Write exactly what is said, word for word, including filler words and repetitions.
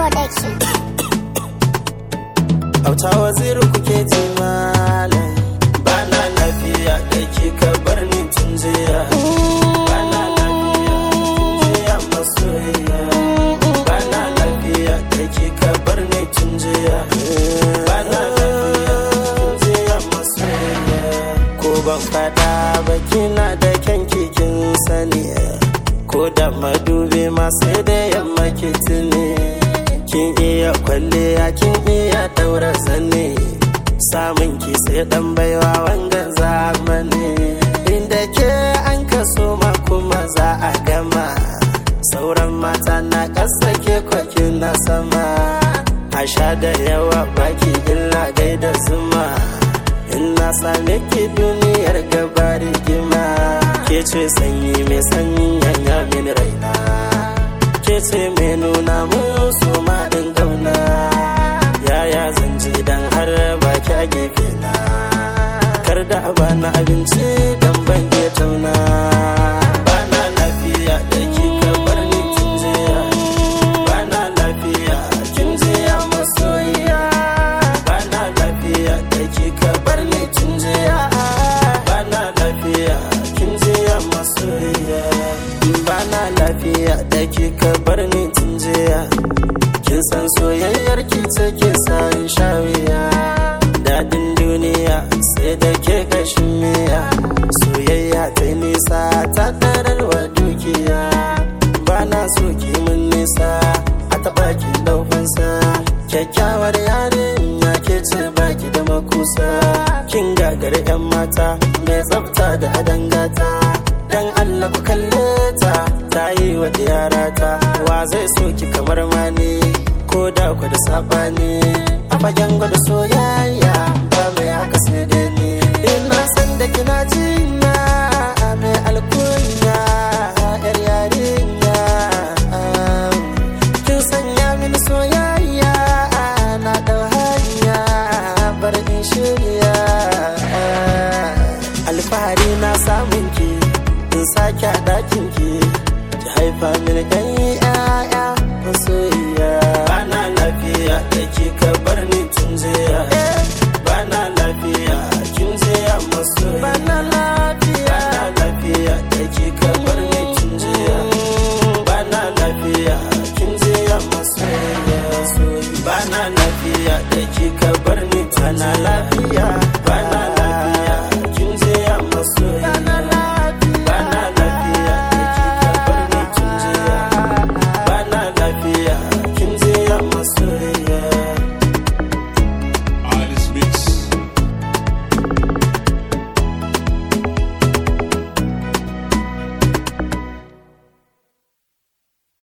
Production. Auta Waziri kuke ji malam, bana lafiya da kika bar ni tun jiya. Bana lafiya tun jiya masoyiya. Bana lafiya da kika bar ni tun jiya. Bana lafiya tun jiya masoyiya. Ko ban fada ba kina da kyanki kin sani, ko da madubi masu da yamma ki tuni. Kin iya kwalliya kin iya daura zane, samun ki sai dan baiwa wanga zamani. Inda ke an kaso ma kuma za a gama, sauran mata na ƙasa ke kwakin na sama. A sha da yawa baki illa gaida zuma, in na same ki duniyar gaba rigima. Ke ce sanyi mai sanyi yanya min raina, ke ce mai nuna musu maɗin gauna. Yaya zan ji dan har baki a gefe na, kar da bana abinci dan ban ke tauna. Bana lafiya da kika bar ni kin jiya. Bana lafiya kin jiya masoyiya. Bana lafiya da kika bar ni kin jiya. Bana lafiya kin jiya masoyiya. Bana lafiya da kika bar ni tun jiya. Kin san soyayyar ki take sa in sha wuya, dadin duniya sai da ke gashin miya. Soyayya ta nisa ta tararwa dukiya, bana so ki mun nisa a taɓa ki daufansa. Kyakkyawar yarinya ke ce baki da makusa, kin gagari yan mata mai tsafta da adangata. Dan Allah ku kalle ta, ta yi wa diyarata. Wa zai so ki kamar mani, ko da ku da sabani. A fagen gwada soyayya ba mai haka sai da ni. Ina san da kina jinya mai alkunya, yar yarinya. Kin sanya mini soyayya na dau hanya, bar in shirya. Alfahari na samun ki, in sake a ɗakin ki, ki haifa mini ɗan ƴaƴa masoyiya. Bana lafiya da kika bar ni tun jiya. Bana lafiya kin jiya masoyiya. Bana lafiya bana lafiya da kika bar ni tun jiya. Bana lafiya kin jiya masoyiya. Bana lafiya da kika